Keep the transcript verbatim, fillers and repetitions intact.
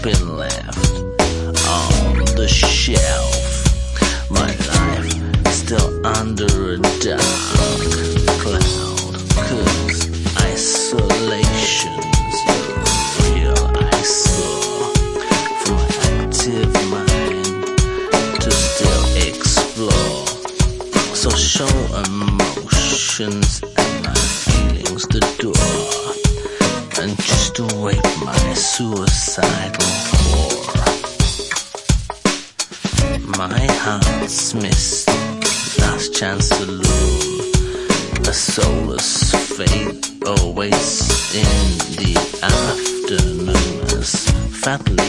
been left on the shelf. My life still under a dark cloud, 'cause isolation's a real eyesore for my active mind to still explore. So show emotions and my feelings the door, and just await my suicidal horror. My heart's missed, last chance saloon. A soulless fate awaits in the afternoon as fat